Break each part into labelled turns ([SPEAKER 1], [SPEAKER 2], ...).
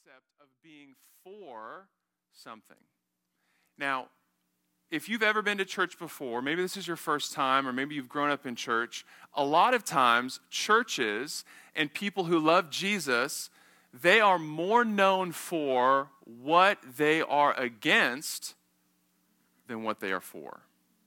[SPEAKER 1] concept of being for something. Now, if you've ever been to church before, maybe this is your first time, or maybe you've grown up in church, a lot of times churches and people who love Jesus, they are more known for what they are against than what they are for.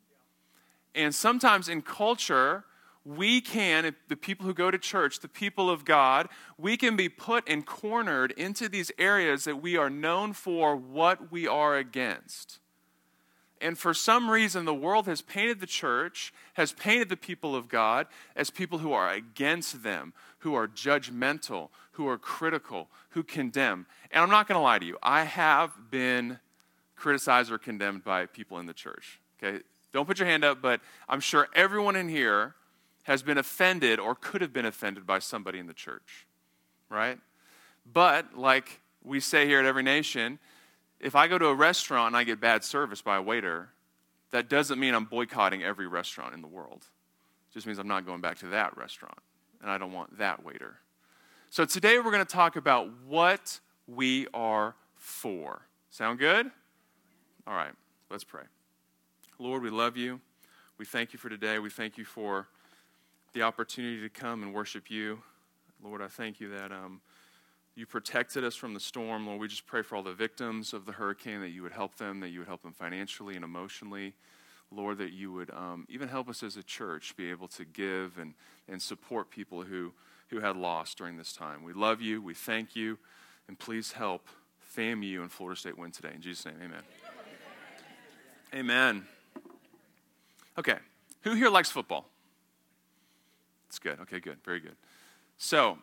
[SPEAKER 1] And sometimes in culture, we can, the people who go to church, the people of God, we can be put and cornered into these areas that we are known for what we are against. And for some reason, the world has painted the church, has painted the people of God as people who are against them, who are judgmental, who are critical, who condemn. And I'm not going to lie to you. I have been criticized or condemned by people in the church. Okay? Don't put your hand up, but I'm sure everyone in here has been offended or could have been offended by somebody in the church, right? But like we say here at Every Nation, if I go to a restaurant and I get bad service by a waiter, that doesn't mean I'm boycotting every restaurant in the world. It just means I'm not going back to that restaurant, and I don't want that waiter. So today we're going to talk about what we are for. Sound good? All right, let's pray. Lord, we love you. We thank you for today. We thank you for the opportunity to come and worship you. Lord, I thank you that you protected us from the storm. Lord, we just pray for all the victims of the hurricane, that you would help them financially and emotionally. Lord, that you would even help us as a church be able to give and support people who had loss during this time. We love you. We thank you. And please help FAMU and Florida State win today. In Jesus' name, amen. Amen. Okay, who here likes football? It's good. Okay, good. Very good. So,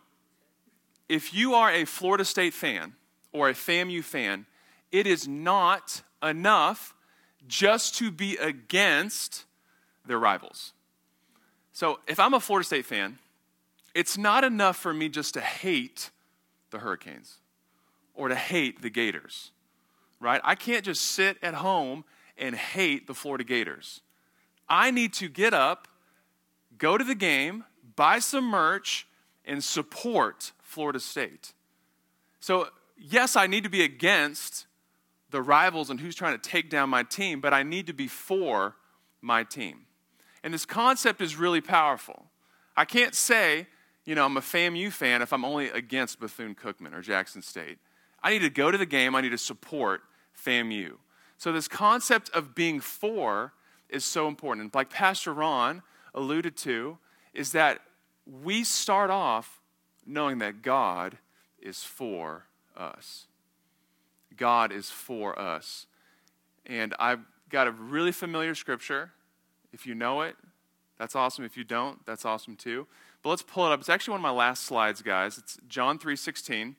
[SPEAKER 1] if you are a Florida State fan or a FAMU fan, it is not enough just to be against their rivals. So, if I'm a Florida State fan, it's not enough for me just to hate the Hurricanes or to hate the Gators, right? I can't just sit at home and hate the Florida Gators. I need to get up, go to the game, buy some merch, and support Florida State. So, yes, I need to be against the rivals and who's trying to take down my team, but I need to be for my team. And this concept is really powerful. I can't say, I'm a FAMU fan if I'm only against Bethune-Cookman or Jackson State. I need to go to the game. I need to support FAMU. So this concept of being for is so important. And like Pastor Ron alluded to, is that we start off knowing that God is for us. God is for us. And I've got a really familiar scripture. If you know it, that's awesome. If you don't, that's awesome too. But let's pull it up. It's actually one of my last slides, guys. It's John 3:16.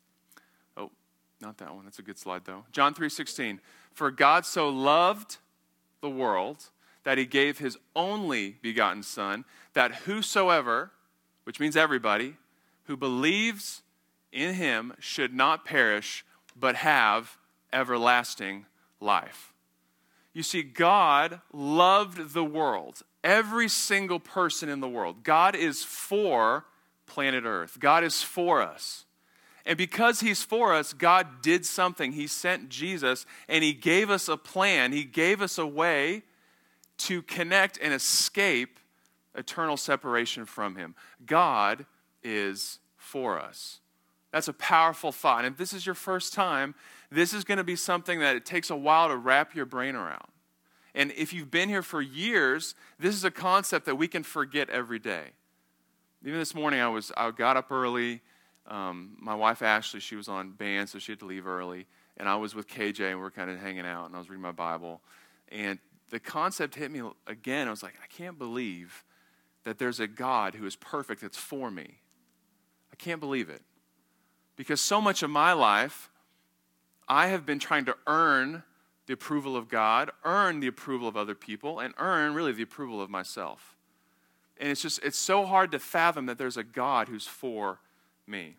[SPEAKER 1] Oh, not that one. That's a good slide, though. John 3:16. For God so loved the world that he gave his only begotten Son, that whosoever, which means everybody, who believes in him should not perish, but have everlasting life. You see, God loved the world, every single person in the world. God is for planet Earth. God is for us. And because he's for us, God did something. He sent Jesus, and he gave us a plan. He gave us a way to connect and escape eternal separation from him. God is for us. That's a powerful thought. And if this is your first time, this is going to be something that it takes a while to wrap your brain around. And if you've been here for years, this is a concept that we can forget every day. Even this morning, I got up early. My wife, Ashley, she was on band, so she had to leave early. And I was with KJ, and we were kind of hanging out, and I was reading my Bible. And the concept hit me again. I was like, I can't believe that there's a God who is perfect that's for me. I can't believe it. Because so much of my life, I have been trying to earn the approval of God, earn the approval of other people, and earn really the approval of myself. And it's so hard to fathom that there's a God who's for me.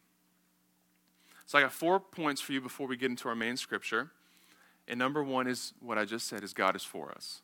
[SPEAKER 1] So I got 4 points for you before we get into our main scripture. And number one is what I just said, is God is for us.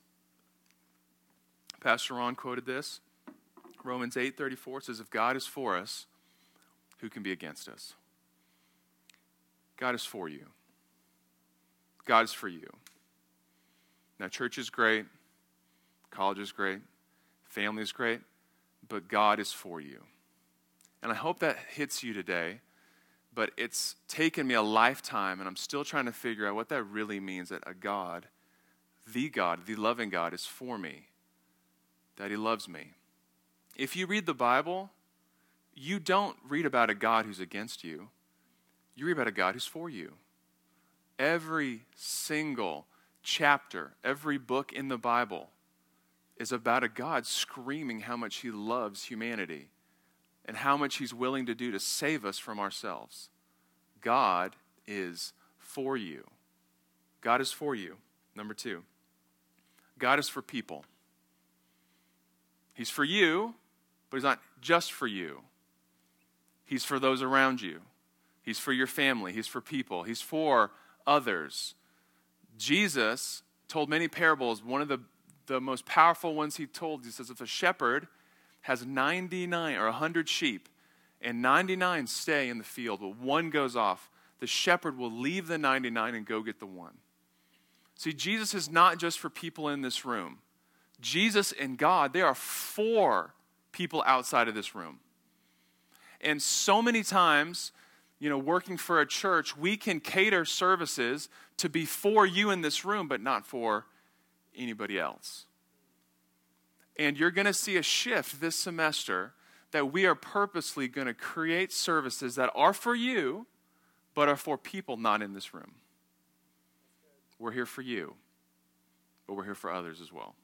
[SPEAKER 1] Pastor Ron quoted this. Romans 8:34 says, if God is for us, who can be against us? God is for you. God is for you. Now, church is great. College is great. Family is great. But God is for you. And I hope that hits you today. But it's taken me a lifetime, and I'm still trying to figure out what that really means, that a God, the loving God, is for me, that he loves me. If you read the Bible, you don't read about a God who's against you. You read about a God who's for you. Every single chapter, every book in the Bible is about a God screaming how much he loves humanity and how much he's willing to do to save us from ourselves. God is for you. God is for you. Number 2, God is for people. He's for you, but he's not just for you. He's for those around you. He's for your family. He's for people. He's for others. Jesus told many parables. One of the most powerful ones he told, he says, if a shepherd has 99 or 100 sheep and 99 stay in the field, but one goes off, the shepherd will leave the 99 and go get the one. See, Jesus is not just for people in this room. Jesus and God, they are for people outside of this room. And so many times, working for a church, we can cater services to be for you in this room, but not for anybody else. And you're going to see a shift this semester that we are purposely going to create services that are for you, but are for people not in this room. We're here for you, but we're here for others as well.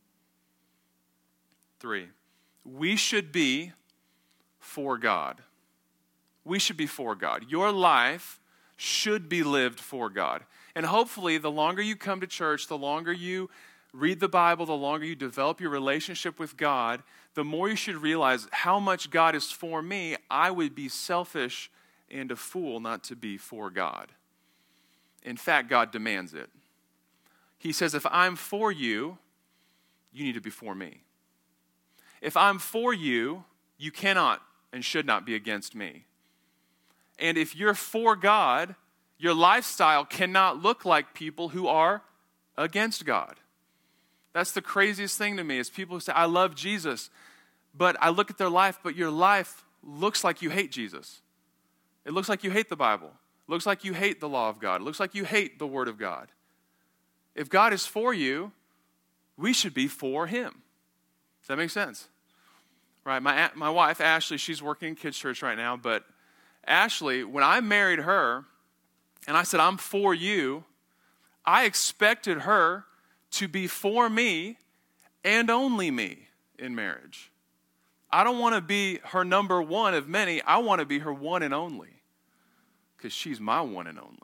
[SPEAKER 1] 3, we should be for God. We should be for God. Your life should be lived for God. And hopefully, the longer you come to church, the longer you read the Bible, the longer you develop your relationship with God, the more you should realize how much God is for me. I would be selfish and a fool not to be for God. In fact, God demands it. He says, if I'm for you, you need to be for me. If I'm for you, you cannot and should not be against me. And if you're for God, your lifestyle cannot look like people who are against God. That's the craziest thing to me is people who say, I love Jesus, but I look at their life, but your life looks like you hate Jesus. It looks like you hate the Bible. It looks like you hate the law of God. It looks like you hate the Word of God. If God is for you, we should be for him. Does that make sense? Right, my wife, Ashley, she's working in kids' church right now, but Ashley, when I married her, and I said, I'm for you, I expected her to be for me and only me in marriage. I don't want to be her number one of many. I want to be her one and only because she's my one and only.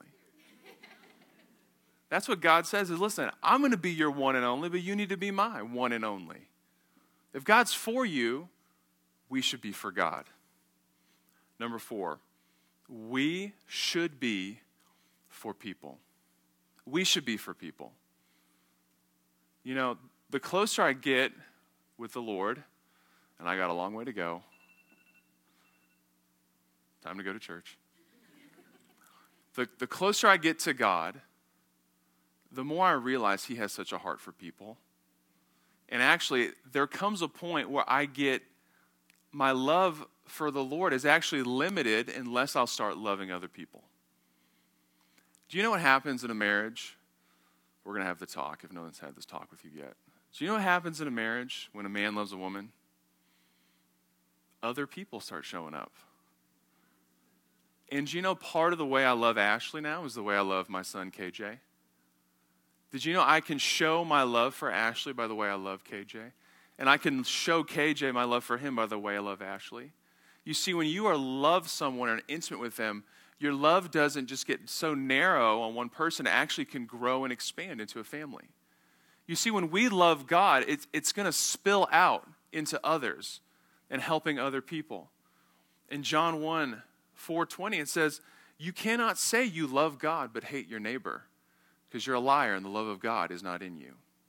[SPEAKER 1] That's what God says is, listen, I'm going to be your one and only, but you need to be my one and only. If God's for you, we should be for God. Number 4, we should be for people. We should be for people. The closer I get with the Lord, and I got a long way to go, time to go to church. The closer I get to God, the more I realize he has such a heart for people. And actually, there comes a point where my love for the Lord is actually limited unless I'll start loving other people. Do you know what happens in a marriage? We're going to have the talk if no one's had this talk with you yet. Do you know what happens in a marriage when a man loves a woman? Other people start showing up. And do you know part of the way I love Ashley now is the way I love my son KJ? Did you know I can show my love for Ashley by the way I love KJ? And I can show KJ my love for him by the way I love Ashley. You see, when you love someone and intimate with them, your love doesn't just get so narrow on one person. It actually can grow and expand into a family. You see, when we love God, it's going to spill out into others and helping other people. In John 1:4-20, it says, you cannot say you love God but hate your neighbor because you're a liar and the love of God is not in you.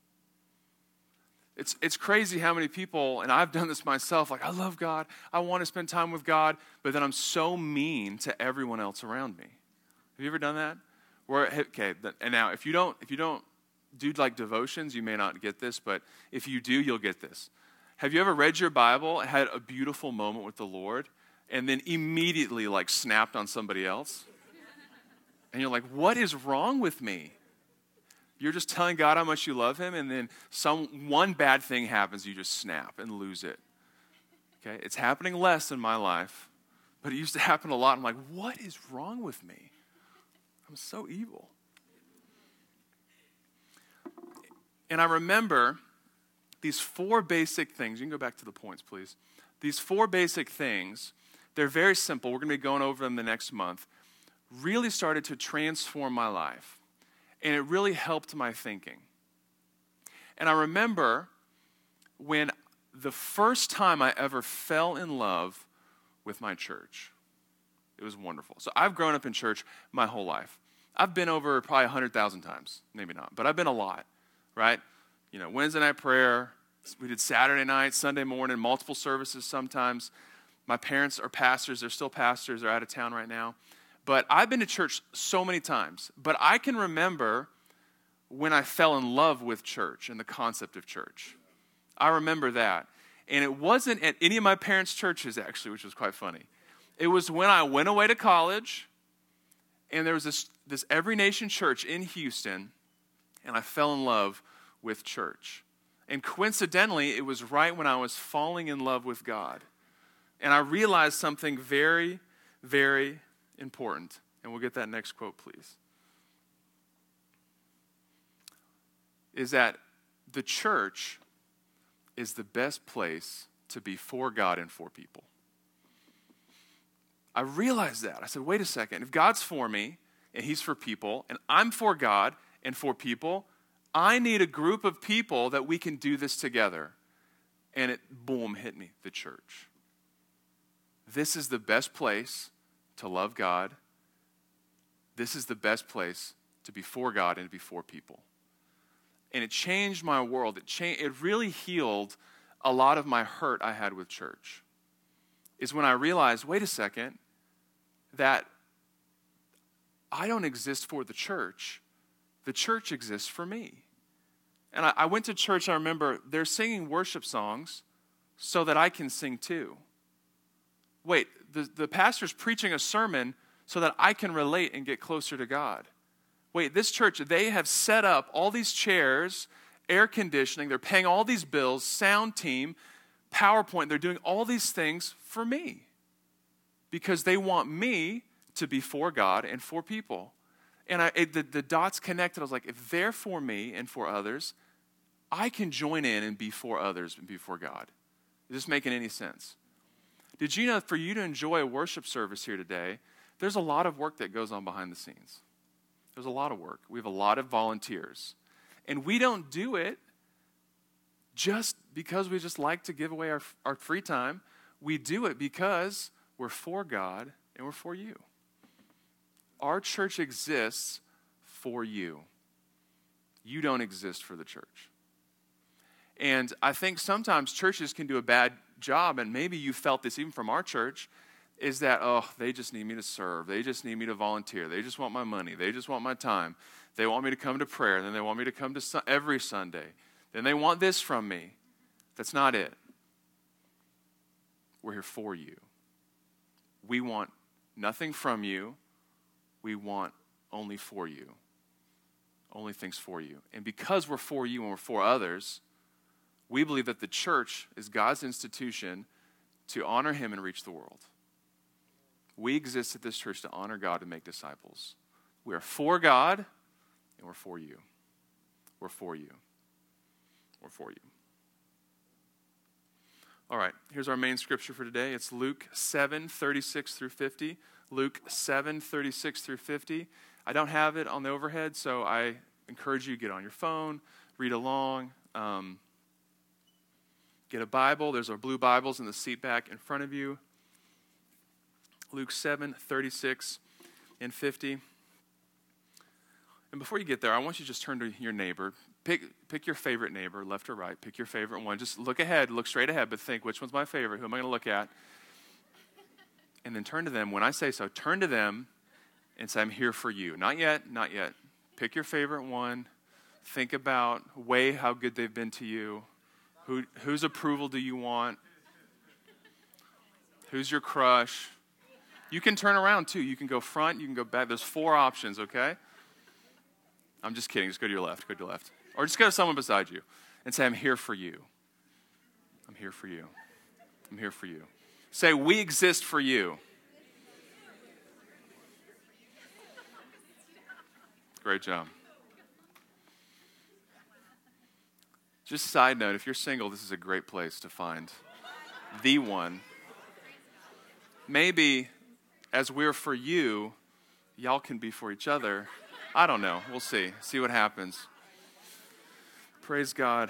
[SPEAKER 1] It's crazy how many people, and I've done this myself, like I love God, I want to spend time with God, but then I'm so mean to everyone else around me. Have you ever done that? And now if you don't do like devotions, you may not get this, but if you do, you'll get this. Have you ever read your Bible, had a beautiful moment with the Lord, and then immediately like snapped on somebody else? And you're like, what is wrong with me? You're just telling God how much you love him, and then one bad thing happens, you just snap and lose it. Okay, it's happening less in my life, but it used to happen a lot. I'm like, what is wrong with me? I'm so evil. And I remember these 4 basic things. You can go back to the points, please. These 4 basic things, they're very simple. We're going to be going over them the next month. Really started to transform my life. And it really helped my thinking. And I remember when the first time I ever fell in love with my church. It was wonderful. So I've grown up in church my whole life. I've been over probably 100,000 times. Maybe not, but I've been a lot, right? You know, Wednesday night prayer. We did Saturday night, Sunday morning, multiple services sometimes. My parents are pastors. They're still pastors. They're out of town right now. But I've been to church so many times. But I can remember when I fell in love with church and the concept of church. I remember that. And it wasn't at any of my parents' churches, actually, which was quite funny. It was when I went away to college, and there was this Every Nation church in Houston, and I fell in love with church. And coincidentally, it was right when I was falling in love with God. And I realized something very, very important. And we'll get that next quote, please. Is that the church is the best place to be for God and for people. I realized that. I said, wait a second. If God's for me and he's for people, and I'm for God and for people, I need a group of people that we can do this together. And it, boom, hit me, the church. This is the best place to love God. This is the best place to be for God and to be for people. And it changed my world. It really healed a lot of my hurt I had with church. Is when I realized, wait a second, that I don't exist for the church. The church exists for me. And I went to church, I remember, they're singing worship songs so that I can sing too. Wait, the pastor's preaching a sermon so that I can relate and get closer to God. Wait, this church, they have set up all these chairs, air conditioning, they're paying all these bills, sound team, PowerPoint, they're doing all these things for me. Because they want me to be for God and for people. And the dots connected. I was like, if they're for me and for others, I can join in and be for others and be for God. Is this making any sense? Did you know for you to enjoy a worship service here today, there's a lot of work that goes on behind the scenes. There's a lot of work. We have a lot of volunteers. And we don't do it just because we just like to give away our free time. We do it because we're for God and we're for you. Our church exists for you. You don't exist for the church. And I think sometimes churches can do a bad job, and maybe you felt this even from our church, is that, oh, they just need me to serve. They just need me to volunteer. They just want my money. They just want my time. They want me to come to prayer. Then they want me to come to every Sunday. Then they want this from me. That's not it. We're here for you. We want nothing from you. We want only for you. Only things for you. And because we're for you and we're for others, we believe that the church is God's institution to honor him and reach the world. We exist at this church to honor God and make disciples. We are for God and we're for you. We're for you. We're for you. All right, here's our main scripture for today. It's Luke 7:36 through 50. Luke 7:36 through 50. I don't have it on the overhead, so I encourage you to get on your phone, read along, get a Bible. There's our blue Bibles in the seat back in front of you. Luke 7:36 and 50. And before you get there, I want you to just turn to your neighbor. Pick your favorite neighbor, left or right. Pick your favorite one. Just look ahead, look straight ahead, but think, which one's my favorite? Who am I going to look at? And then turn to them. When I say so, turn to them and say, I'm here for you. Not yet, not yet. Pick your favorite one. Think about, weigh how good they've been to you. Whose approval do you want? Who's your crush? You can turn around too. You can go front, you can go back. There's 4 options, okay? I'm just kidding. Just go to your left. Go to your left. Or just go to someone beside you and say, I'm here for you. I'm here for you. I'm here for you. Say, we exist for you. Great job. Just side note, if you're single, this is a great place to find the one. Maybe as we're for you, y'all can be for each other. I don't know. We'll see. See what happens. Praise God.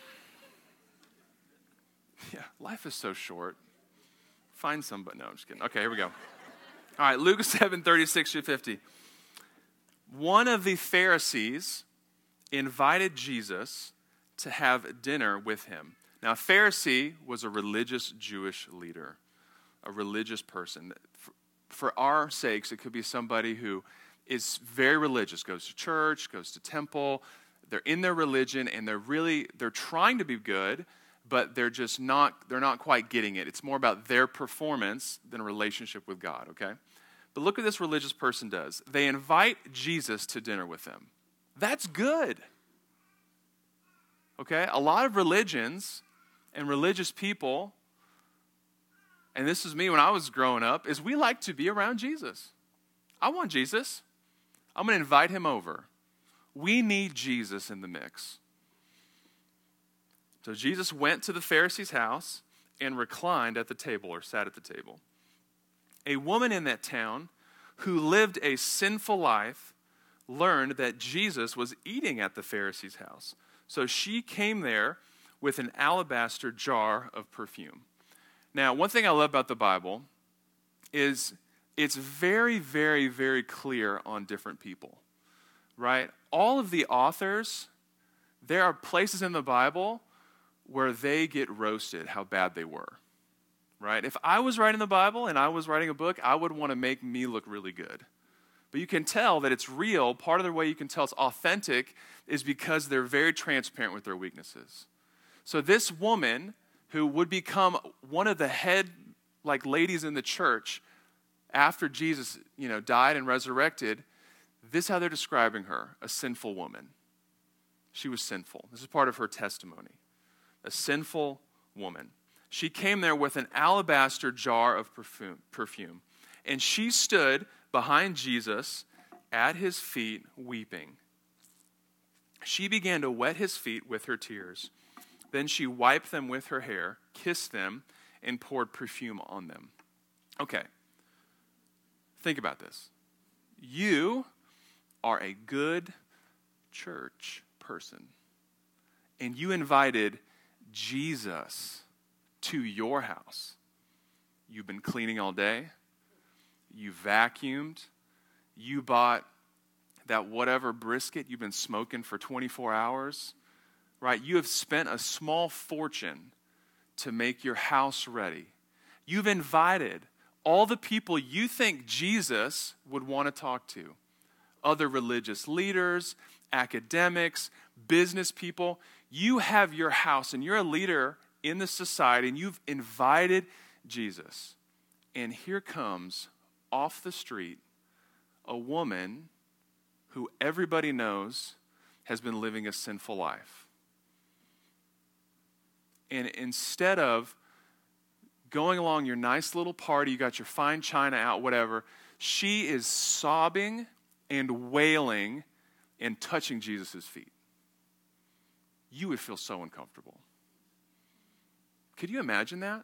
[SPEAKER 1] Yeah, life is so short. Find somebody. No, I'm just kidding. Okay, here we go. All right, Luke 7:36-50. One of the Pharisees invited Jesus to have dinner with him. Now, a Pharisee was a religious Jewish leader, a religious person. For our sakes, it could be somebody who is very religious, goes to church, goes to temple. They're in their religion, and they're trying to be good, but they're not quite getting it. It's more about their performance than a relationship with God, okay? But look what this religious person does. They invite Jesus to dinner with them. That's good. Okay? A lot of religions and religious people, and this is me when I was growing up, is we like to be around Jesus. I want Jesus. I'm going to invite him over. We need Jesus in the mix. So Jesus went to the Pharisee's house and reclined at the table, or sat at the table. A woman in that town who lived a sinful life learned that Jesus was eating at the Pharisee's house. So she came there with an alabaster jar of perfume. Now, one thing I love about the Bible is it's very, very, very clear on different people, right? All of the authors, there are places in the Bible where they get roasted how bad they were, right? If I was writing the Bible and I was writing a book, I would want to make me look really good. But you can tell that it's real. Part of the way you can tell it's authentic is because they're very transparent with their weaknesses. So this woman, who would become one of the head ladies in the church after Jesus died and resurrected, this is how they're describing her, a sinful woman. She was sinful. This is part of her testimony. A sinful woman. She came there with an alabaster jar of perfume, and she stood behind Jesus at his feet weeping. She began to wet his feet with her tears. Then she wiped them with her hair, kissed them, and poured perfume on them. Okay, think about this. You are a good church person, and you invited Jesus to your house. You've been cleaning all day. You vacuumed. You bought that whatever brisket you've been smoking for 24 hours. Right? You have spent a small fortune to make your house ready. You've invited all the people you think Jesus would want to talk to. Other religious leaders, academics, business people. You have your house and you're a leader in the society and you've invited Jesus. And here comes off the street a woman who everybody knows has been living a sinful life. And instead of going along your nice little party, you got your fine china out, whatever, she is sobbing and wailing and touching Jesus' feet. You would feel so uncomfortable. Could you imagine that?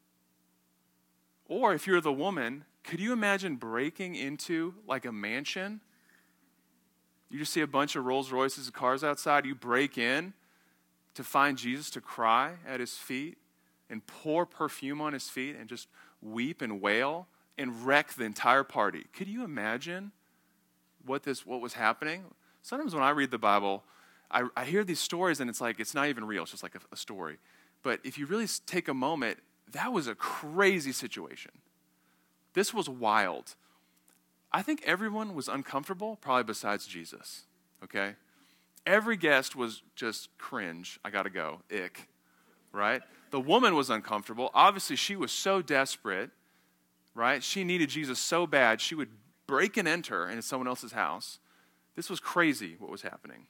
[SPEAKER 1] Or if you're the woman, could you imagine breaking into a mansion? You just see a bunch of Rolls Royces and cars outside. You break in to find Jesus, to cry at his feet and pour perfume on his feet and just weep and wail and wreck the entire party. Could you imagine what was happening? Sometimes when I read the Bible, I hear these stories and it's not even real. It's just like a story. But if you really take a moment, that was a crazy situation. This was wild. I think everyone was uncomfortable, probably besides Jesus, okay? Every guest was just cringe, I gotta go, ick, right? The woman was uncomfortable. Obviously, she was so desperate, right? She needed Jesus so bad, she would break and enter into someone else's house. This was crazy what was happening.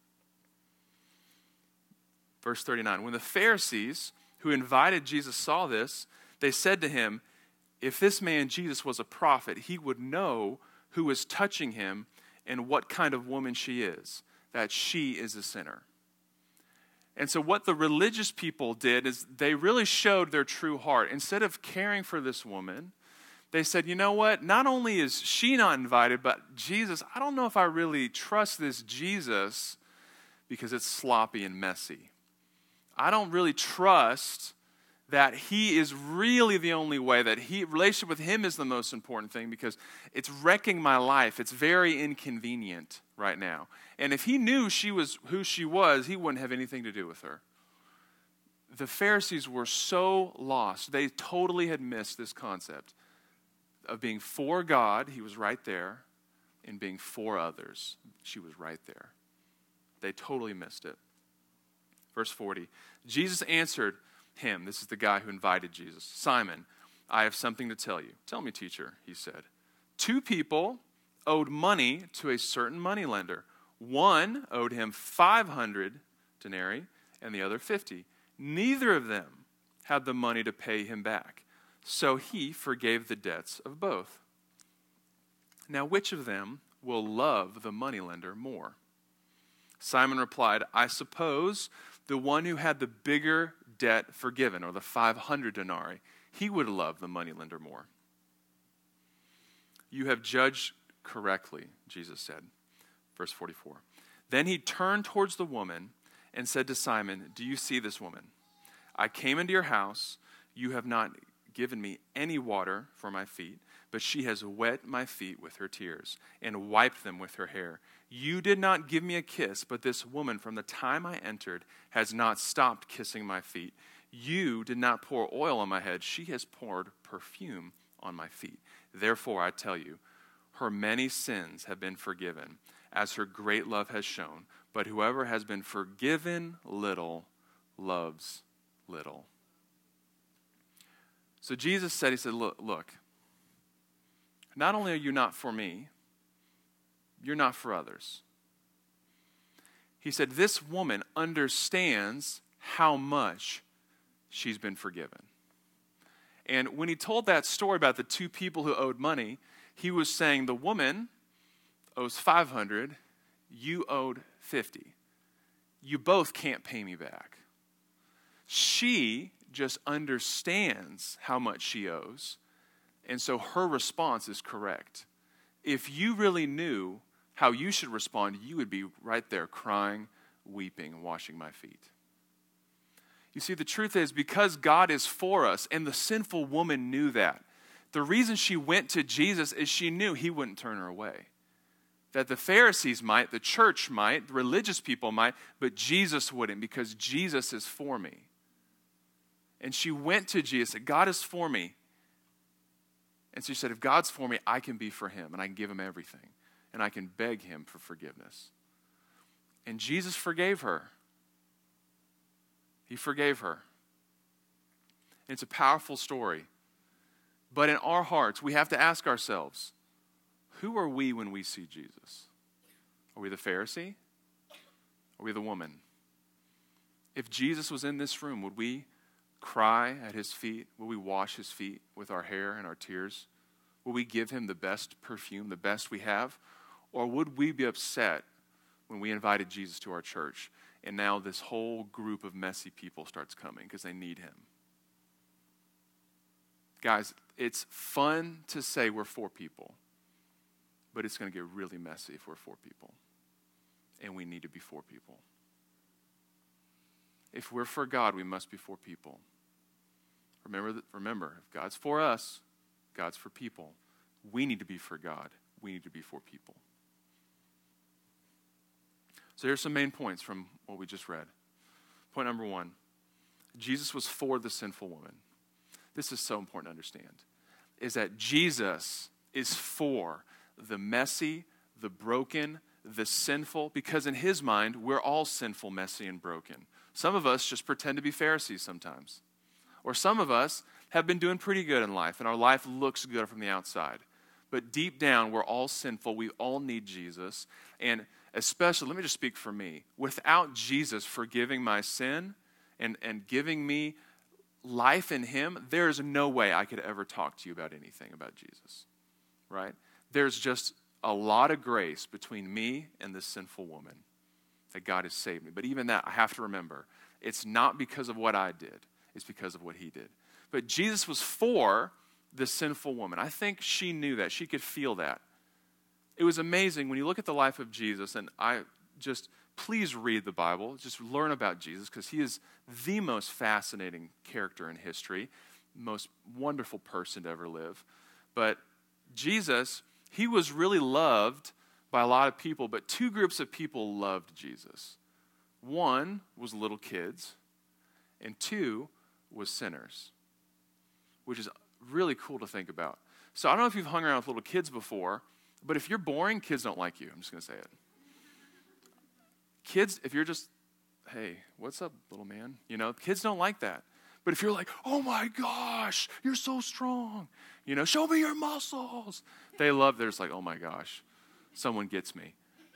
[SPEAKER 1] Verse 39, when the Pharisees who invited Jesus saw this, they said to him, if this man Jesus was a prophet, he would know who is touching him and what kind of woman she is, that she is a sinner. And so what the religious people did is they really showed their true heart. Instead of caring for this woman, they said, you know what? Not only is she not invited, but Jesus, I don't know if I really trust this Jesus because it's sloppy and messy. I don't really trust that he is really the only way, that relationship with him is the most important thing because it's wrecking my life. It's very inconvenient right now. And if he knew she was who she was, he wouldn't have anything to do with her. The Pharisees were so lost. They totally had missed this concept of being for God, he was right there, and being for others, she was right there. They totally missed it. Verse 40, Jesus answered him, this is the guy who invited Jesus, Simon, I have something to tell you. Tell me, teacher, he said. 2 people owed money to a certain moneylender. One owed him 500 denarii and the other 50. Neither of them had the money to pay him back. So he forgave the debts of both. Now, which of them will love the moneylender more? Simon replied, I suppose the one who had the bigger debt forgiven, or the 500 denarii, he would love the moneylender more. You have judged correctly, Jesus said. Verse 44. Then he turned towards the woman and said to Simon, do you see this woman? I came into your house. You have not given me any water for my feet, but she has wet my feet with her tears and wiped them with her hair. You did not give me a kiss, but this woman from the time I entered has not stopped kissing my feet. You did not pour oil on my head. She has poured perfume on my feet. Therefore, I tell you, her many sins have been forgiven, as her great love has shown. But whoever has been forgiven little loves little. So Jesus said, he said, look, not only are you not for me, you're not for others. He said, this woman understands how much she's been forgiven. And when he told that story about the 2 people who owed money, he was saying the woman owes 500, you owed 50. You both can't pay me back. She just understands how much she owes, and so her response is correct. If you really knew how you should respond, you would be right there crying, weeping, washing my feet. You see, the truth is, because God is for us, and the sinful woman knew that, the reason she went to Jesus is she knew he wouldn't turn her away. That the Pharisees might, the church might, the religious people might, but Jesus wouldn't, because Jesus is for me. And she went to Jesus and said, God is for me. And so she said, if God's for me, I can be for him, and I can give him everything. And I can beg him for forgiveness. And Jesus forgave her. He forgave her. And it's a powerful story. But in our hearts, we have to ask ourselves, who are we when we see Jesus? Are we the Pharisee? Are we the woman? If Jesus was in this room, would we cry at his feet? Will we wash his feet with our hair and our tears? Will we give him the best perfume, the best we have? Or would we be upset when we invited Jesus to our church and now this whole group of messy people starts coming because they need him? Guys, it's fun to say we're for people, but it's going to get really messy if we're for people. And we need to be for people. If we're for God, we must be for people. Remember, if God's for us, God's for people. We need to be for God. We need to be for people. So here's some main points from what we just read. Point number 1, Jesus was for the sinful woman. This is so important to understand, is that Jesus is for the messy, the broken, the sinful, because in his mind, we're all sinful, messy, and broken. Some of us just pretend to be Pharisees sometimes. Or some of us have been doing pretty good in life, and our life looks good from the outside. But deep down, we're all sinful. We all need Jesus. And especially, let me just speak for me. Without Jesus forgiving my sin and giving me life in him, there is no way I could ever talk to you about anything about Jesus. Right? There's just a lot of grace between me and this sinful woman that God has saved me. But even that, I have to remember, it's not because of what I did. It's because of what he did. But Jesus was for the sinful woman. I think she knew that. She could feel that. It was amazing when you look at the life of Jesus, and please read the Bible. Just learn about Jesus, because he is the most fascinating character in history, most wonderful person to ever live. But Jesus, he was really loved by a lot of people, but two groups of people loved Jesus. One was little kids, and two was sinners, which is really cool to think about. So I don't know if you've hung around with little kids before, but if you're boring, kids don't like you. I'm just going to say it. Kids, if you're just, hey, what's up, little man? Kids don't like that. But if you're like, oh my gosh, you're so strong, show me your muscles. They're just like, oh my gosh, someone gets me,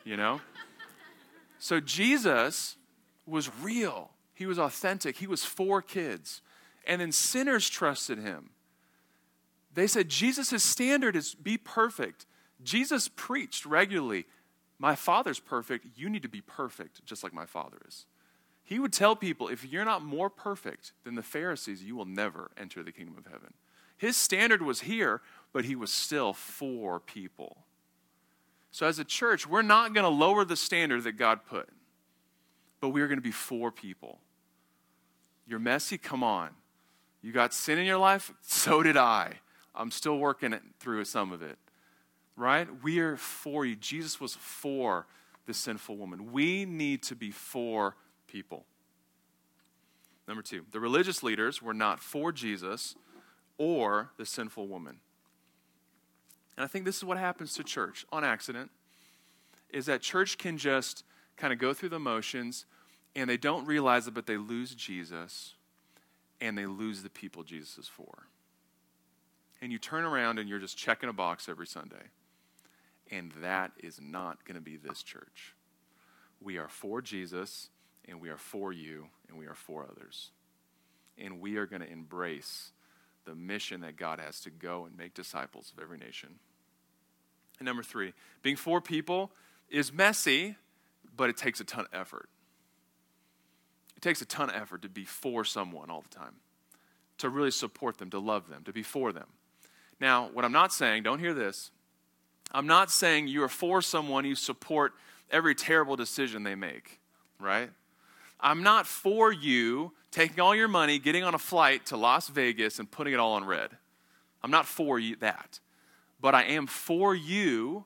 [SPEAKER 1] So Jesus was real. He was authentic. He was for kids. And then sinners trusted him. They said, Jesus' standard is be perfect. Jesus preached regularly, my Father's perfect, you need to be perfect just like my Father is. He would tell people, if you're not more perfect than the Pharisees, you will never enter the kingdom of heaven. His standard was here, but he was still for people. So as a church, we're not going to lower the standard that God put, but we are going to be for people. You're messy? Come on. You got sin in your life? So did I. I'm still working through some of it. Right? We are for you. Jesus was for the sinful woman. We need to be for people. Number 2, the religious leaders were not for Jesus or the sinful woman. And I think this is what happens to church on accident, is that church can just kind of go through the motions, and they don't realize it, but they lose Jesus, and they lose the people Jesus is for. And you turn around and you're just checking a box every Sunday. And that is not going to be this church. We are for Jesus, and we are for you, and we are for others. And we are going to embrace the mission that God has to go and make disciples of every nation. And number 3, being for people is messy, but it takes a ton of effort. It takes a ton of effort to be for someone all the time, to really support them, to love them, to be for them. Now, what I'm not saying, don't hear this, I'm not saying you are for someone, you support every terrible decision they make, right? I'm not for you taking all your money, getting on a flight to Las Vegas and putting it all on red. I'm not for you that. But I am for you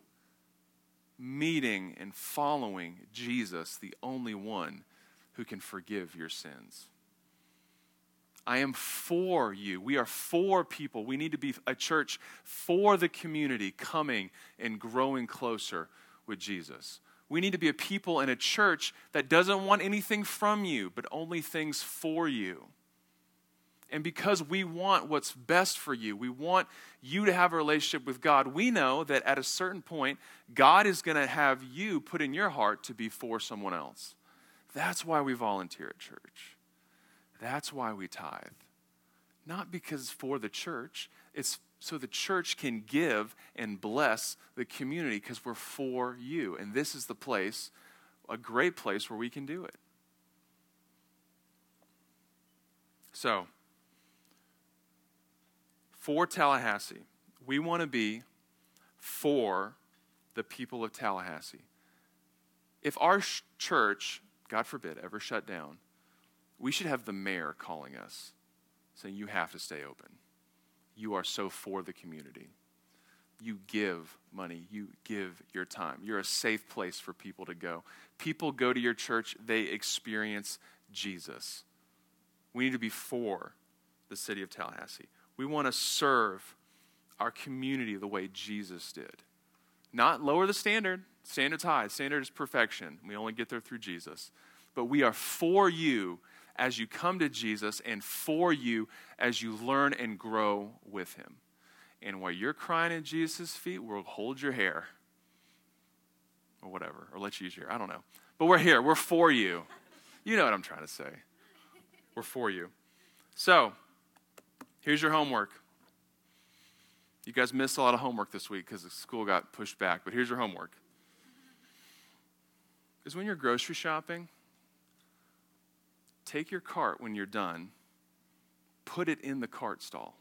[SPEAKER 1] meeting and following Jesus, the only one who can forgive your sins. I am for you. We are for people. We need to be a church for the community coming and growing closer with Jesus. We need to be a people and a church that doesn't want anything from you, but only things for you. And because we want what's best for you, we want you to have a relationship with God, we know that at a certain point, God is going to have you put in your heart to be for someone else. That's why we volunteer at church. That's why we tithe. Not because it's for the church, it's so the church can give and bless the community because we're for you. And this is the place, a great place where we can do it. So, for Tallahassee, we want to be for the people of Tallahassee. If our church, God forbid, ever shut down, we should have the mayor calling us, saying, you have to stay open. You are so for the community. You give money. You give your time. You're a safe place for people to go. People go to your church. They experience Jesus. We need to be for the city of Tallahassee. We want to serve our community the way Jesus did. Not lower the standard. Standard's high. Standard is perfection. We only get there through Jesus. But we are for you as you come to Jesus and for you as you learn and grow with him. And while you're crying at Jesus' feet, we'll hold your hair. Or whatever. Or let you use your hair. I don't know. But we're here. We're for you. You know what I'm trying to say. We're for you. So, here's your homework. You guys missed a lot of homework this week because the school got pushed back. But here's your homework. Is when you're grocery shopping, take your cart when you're done, put it in the cart stall.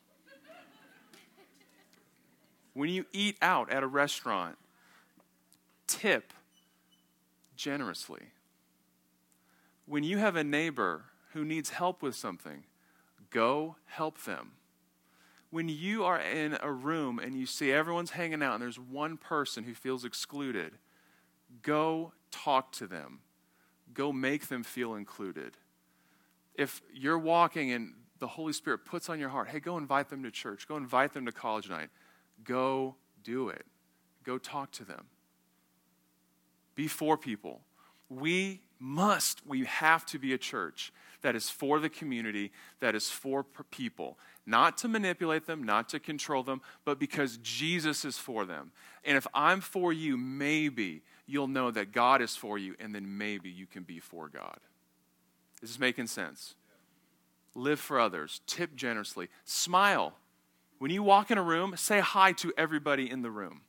[SPEAKER 1] When you eat out at a restaurant, tip generously. When you have a neighbor who needs help with something, go help them. When you are in a room and you see everyone's hanging out and there's one person who feels excluded, go talk to them. Go make them feel included. If you're walking and the Holy Spirit puts on your heart, hey, go invite them to church. Go invite them to college night. Go do it. Go talk to them. Be for people. We have to be a church that is for the community, that is for people. Not to manipulate them, not to control them, but because Jesus is for them. And if I'm for you, maybe you'll know that God is for you, and then maybe you can be for God. Is this making sense? Live for others. Tip generously. Smile. When you walk in a room, say hi to everybody in the room.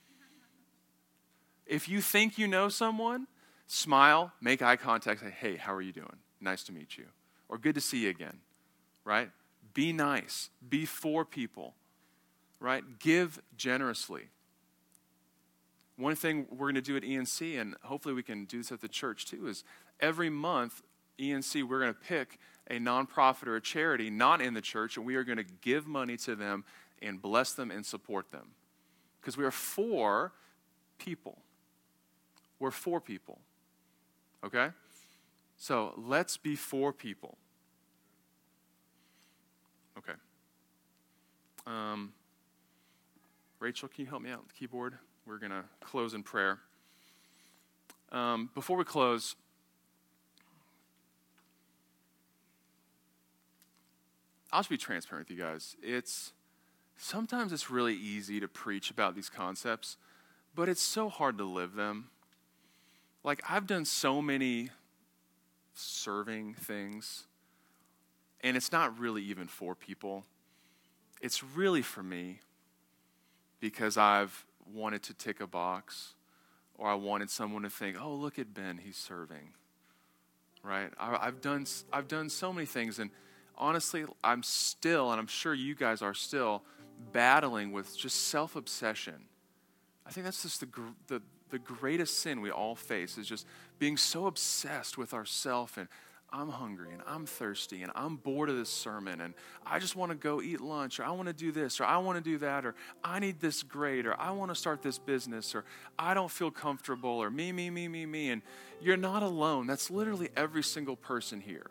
[SPEAKER 1] If you think you know someone, smile, make eye contact, say, hey, how are you doing? Nice to meet you. Or good to see you again, right? Be nice. Be for people, right? Give generously. One thing we're going to do at ENC, and hopefully we can do this at the church too, is every month, ENC, we're going to pick a nonprofit or a charity not in the church, and we are going to give money to them and bless them and support them. Because we are for people. We're for people. Okay? So let's be for people. Okay. Rachel, can you help me out with the keyboard? We're going to close in prayer. Before we close, I'll just be transparent with you guys. Sometimes it's really easy to preach about these concepts, but it's so hard to live them. Like, I've done so many serving things, and it's not really even for people. It's really for me because I've wanted to tick a box, or I wanted someone to think, oh, look at Ben, he's serving, right? I've done so many things, and honestly, I'm still, and I'm sure you guys are still, battling with just self-obsession. I think that's just the greatest sin we all face, is just being so obsessed with ourself, and I'm hungry, and I'm thirsty, and I'm bored of this sermon, and I just want to go eat lunch, or I want to do this, or I want to do that, or I need this grade, or I want to start this business, or I don't feel comfortable, or me, and you're not alone. That's literally every single person here.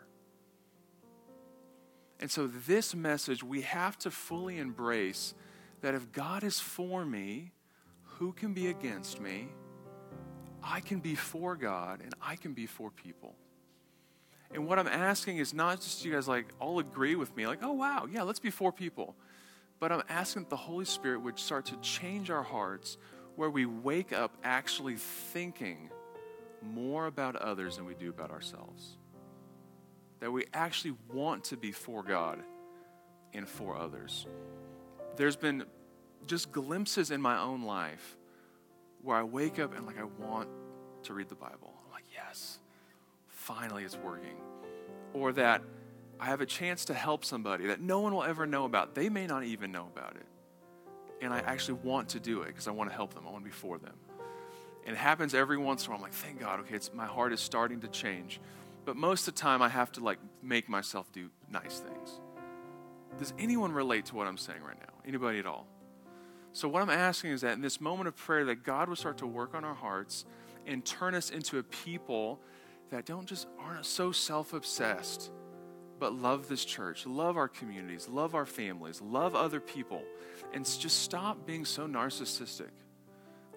[SPEAKER 1] And so this message, we have to fully embrace that if God is for me, who can be against me? I can be for God, and I can be for people. And what I'm asking is not just you guys all agree with me, oh wow, yeah, let's be for people. But I'm asking that the Holy Spirit would start to change our hearts, where we wake up actually thinking more about others than we do about ourselves. That we actually want to be for God and for others. There's been just glimpses in my own life where I wake up and I want to read the Bible. I'm like, yes, finally it's working. Or that I have a chance to help somebody that no one will ever know about. They may not even know about it. And I actually want to do it because I want to help them. I want to be for them. And it happens every once in a while. I'm like, thank God, okay, my heart is starting to change. But most of the time, I have to make myself do nice things. Does anyone relate to what I'm saying right now? Anybody at all? So what I'm asking is that in this moment of prayer, that God will start to work on our hearts and turn us into a people that aren't so self-obsessed, but love this church, love our communities, love our families, love other people, and just stop being so narcissistic.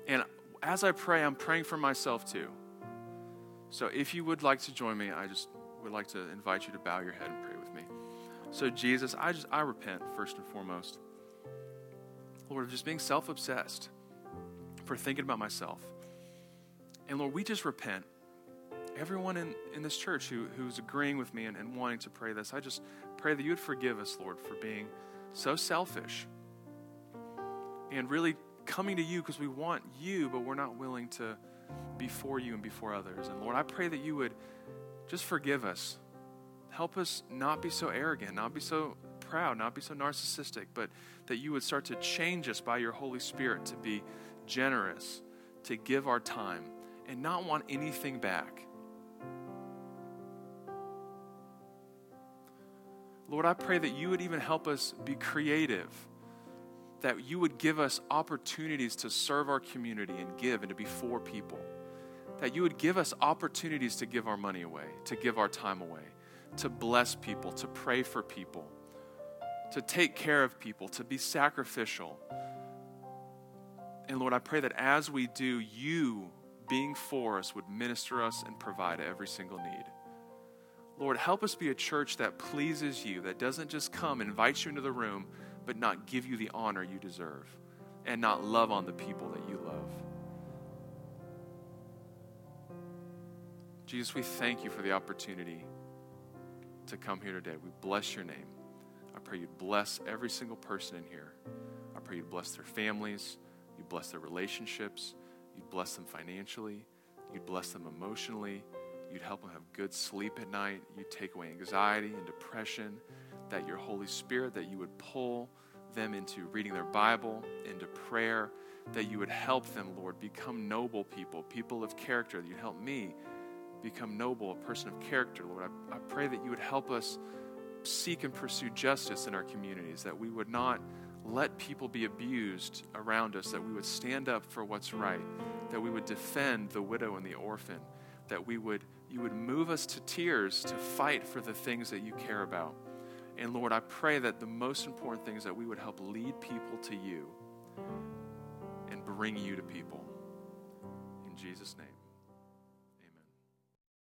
[SPEAKER 1] And as I pray, I'm praying for myself too. So if you would like to join me, I just would like to invite you to bow your head and pray with me. So Jesus, I repent first and foremost, Lord, of just being self-obsessed, for thinking about myself. And Lord, we just repent. Everyone in this church who's agreeing with me and wanting to pray this, I just pray that you would forgive us, Lord, for being so selfish and really coming to you because we want you, but we're not willing to be for you and before others. And Lord, I pray that you would just forgive us. Help us not be so arrogant, not be so proud, not be so narcissistic, but that you would start to change us by your Holy Spirit to be generous, to give our time, and not want anything back. Lord, I pray that you would even help us be creative, that you would give us opportunities to serve our community and give and to be for people, that you would give us opportunities to give our money away, to give our time away, to bless people, to pray for people, to take care of people, to be sacrificial. And Lord, I pray that as we do, you being for us would minister us and provide every single need. Lord, help us be a church that pleases you, that doesn't just come, invite you into the room, but not give you the honor you deserve and not love on the people that you love. Jesus, we thank you for the opportunity to come here today. We bless your name. I pray you'd bless every single person in here. I pray you'd bless their families, you'd bless their relationships, you'd bless them financially, you'd bless them emotionally, you'd help them have good sleep at night, you'd take away anxiety and depression, that your Holy Spirit, that you would pull them into reading their Bible, into prayer, that you would help them, Lord, become noble people, people of character, that you'd help me become noble, a person of character, Lord. I pray that you would help us seek and pursue justice in our communities, that we would not let people be abused around us, that we would stand up for what's right, that we would defend the widow and the orphan, that you would move us to tears to fight for the things that you care about. And Lord, I pray that the most important thing is that we would help lead people to you and bring you to people. In Jesus' name.